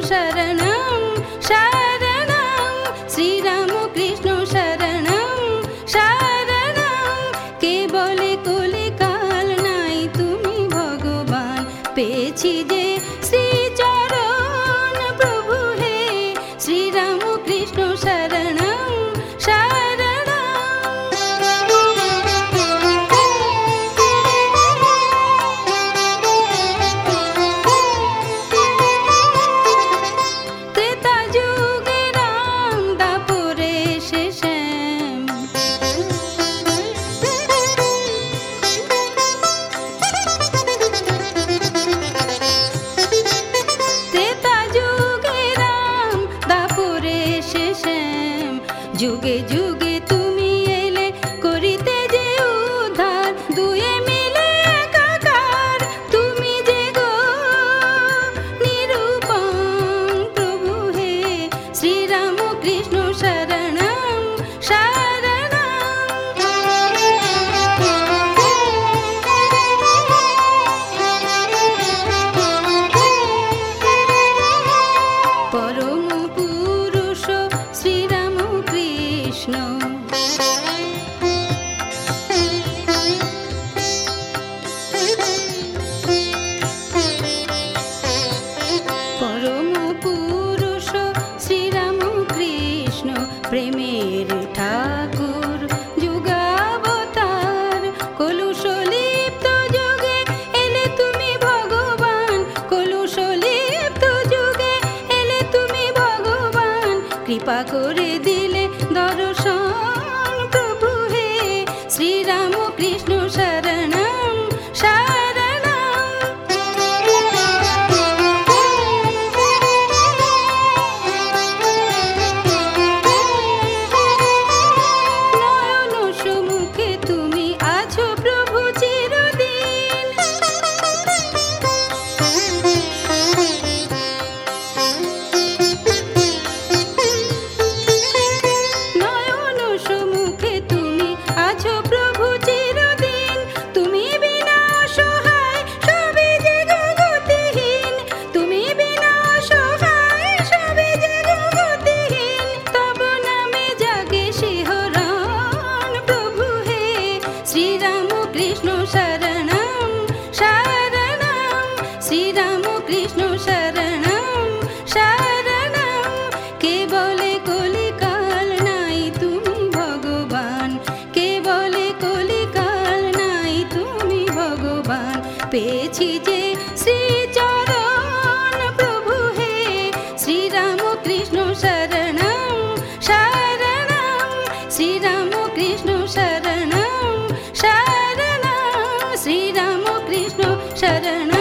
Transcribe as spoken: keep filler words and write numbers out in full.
शरणं शरणं श्रीरामकृष्ण शरणं शरणं के बोले कोले काल नाई तुमी भगवान पेয়েছি যে শ্রীচরণ প্রভু হে শ্রীরামকৃষ্ণ শরণং শরণং ত্রেতা যুগে রাম দাপরে শেষম ত্রেতা যুগে রাম দাপরে শেষম যুগে যুগে তুমি এলে করিতে যে উদ্ধার দুয়ে মিলে একাকার তুমি যে গো নিরূপম প্রভু হে শ্রীরামকৃষ্ণ শরণং শরণং পরম পুরুষ শ্রীরামকৃষ্ণ পরম পুরুষ শ্রীরামকৃষ্ণ প্রেমের ঠাকুর যুগাবতার কলুষলিপ্ত যুগে এলে তুমি ভগবান কলুষলিপ্ত যুগে এলে তুমি ভগবান কৃপা করে দিলে দর্শন প্রভু হে শ্রীরামকৃষ্ণ শরণং শরণং নয়ন সম্মুখে তুমি আছো প্রভু চিরদিন নয়ন সম্মুখে তুমি আছো প্রভু চিরদিন তুমি বিনা অসহায় সবে যে গতিহীন তুমি বিনা অসহায় সবে যে গতিহীন তব নামে জাগে শিহরণ প্রভু হে শ্রীরামকৃষ্ণ শরণং শরণং শ্রীরামকৃষ্ণ শরণং শরণং কে বলে কলিকাল নাই তুমি ভগবান কে বলে কলিকাল নাই তুমি ভগবান পেয়েছি যে শ্রীচরণ প্রভু হে শ্রীরামকৃষ্ণ শরণং শরণং শ্রীরামকৃষ্ণ শরণং শরণং শ্রীরামকৃষ্ণ শরণং